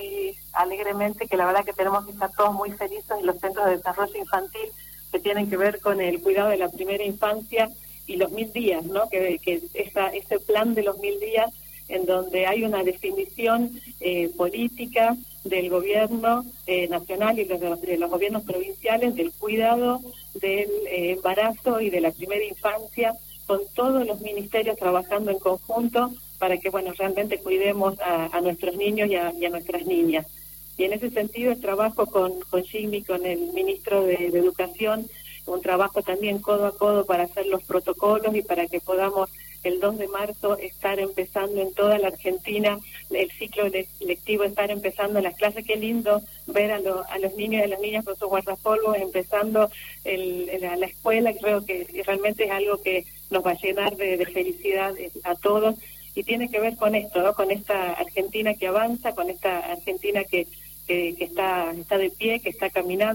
muy alegremente que la verdad que tenemos que estar todos muy felices en los centros de desarrollo infantil que tienen que ver con el cuidado de la primera infancia y los 1000 días, ¿no? Que ese plan de los 1000 días en donde hay una definición política del gobierno nacional y de los gobiernos provinciales del cuidado del embarazo y de la primera infancia, con todos los ministerios trabajando en conjunto para que, bueno, realmente cuidemos a nuestros niños y a nuestras niñas. Y en ese sentido el trabajo con Jimmy, con el ministro de Educación, un trabajo también codo a codo para hacer los protocolos y para que podamos el 2 de marzo estar empezando en toda la Argentina el ciclo lectivo, estar empezando las clases. Qué lindo ver a los niños y a las niñas con sus guardapolvos empezando la escuela. Creo que realmente es algo que nos va a llenar de felicidad a todos, y tiene que ver con esto, ¿no? Con esta Argentina que avanza, con esta Argentina que está de pie, que está caminando.